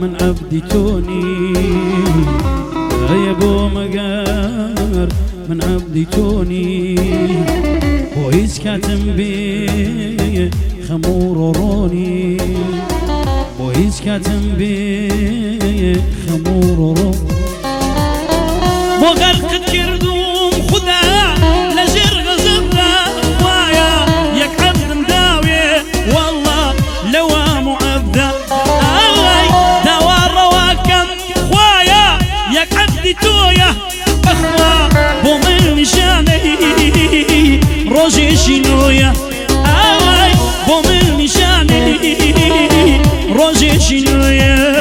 من عبدي توني يا بو مقار من عبدي توني بويس كاتم بي خمور روني بويس كاتم بي خمور روني وغرق كردوم خدا لجر غزبنا وايا يك عبد مداوي والله لوام عبدا اي دوار رواكم خوايا يك عبدي تويا اخوا بومن نشاني روجي شنويا اي بومن نشاني روجي شنويا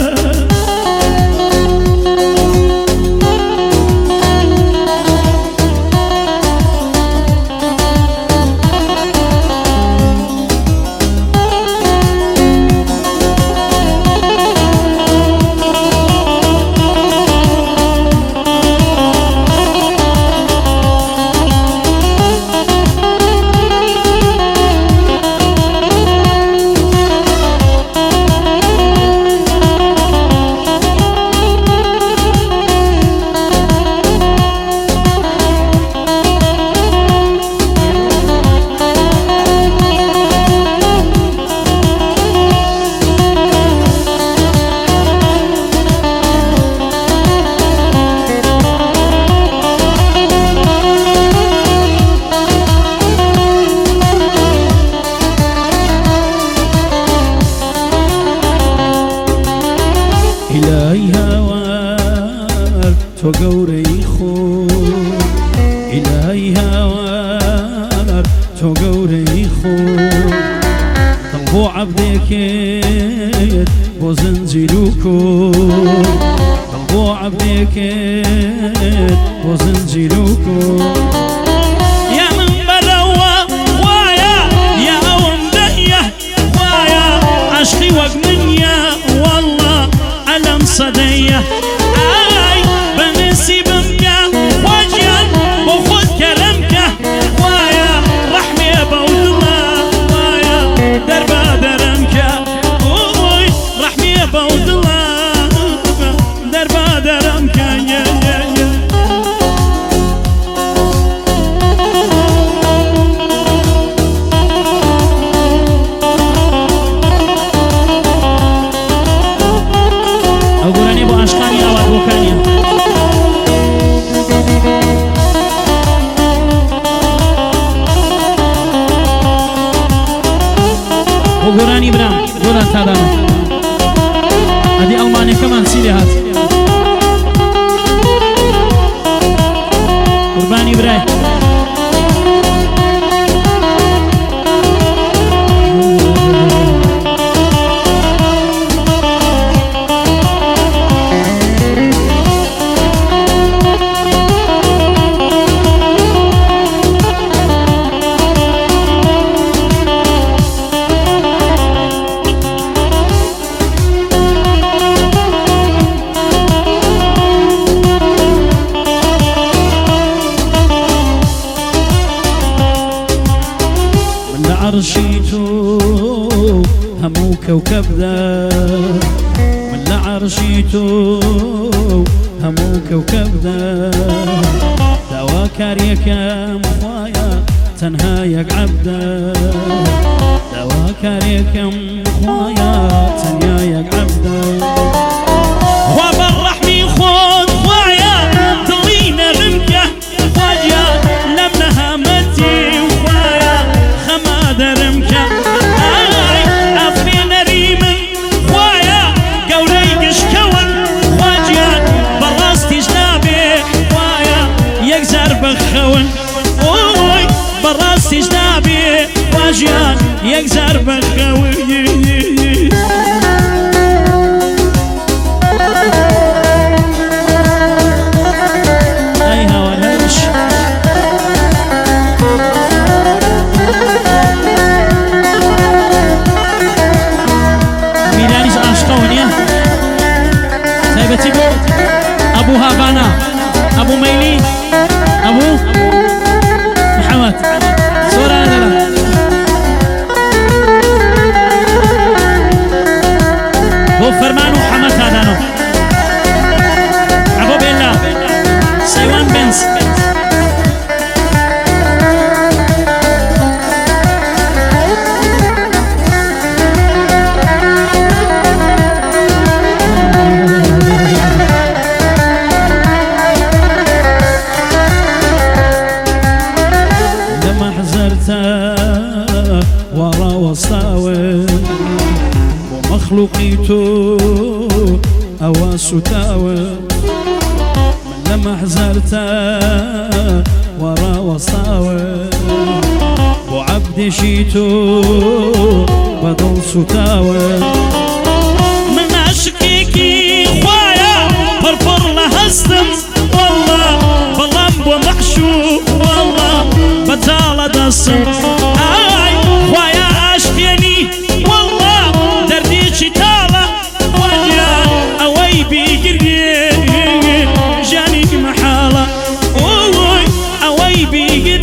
إلهي هوار تو قوري خو إلهي هوار تو قوري خو طلبو عبدك بو زنجلوكو طلبو عبدك بو زنجلوكو يا من بلوى خوايا يا ومدية خوايا عشقي وقمنيا والله ألم صدية آي بنسي بمكا وجيا بخد كلامك وايا رحمي بود الله وايا دربا درمك اوي رحمي بود الله دربا درمك يا أقولني بو أشقاني أو أبوكاني وقراني برام قران تادانا هذه ألمانيا كمان سيدي هات قرباني براي عرشيتو همو كوكب ذا من عرشيتو همو كوكب ذا دواكر يكام خوايا تنهايك عبدا دواكر يكام خوايا تنهايك عبدا وبالرحمي خود خوايا ضلينا رمكه خوايا لمنها متي درمك آي أفرين ريمن خوايا قولي قشكون خواجيان براستي جنابي خوايا يكزر بخون اوي براستي جنابي خواجيان يكزر بخون أبو هافانا أبو ميلي أبو محمد صورة هذا هو فرمانو تو أوا ستاوى لما حزرتا ورا وصاوى وعبد شيتو بدل ستاوى من عشقيكي خوايا فرفر لهستم والله بلام ومحشوق والله بتالة دسم اي خوايا عشقيني والله دردي شتالة وجا اوي بيقري جاني محالة اوي بيقري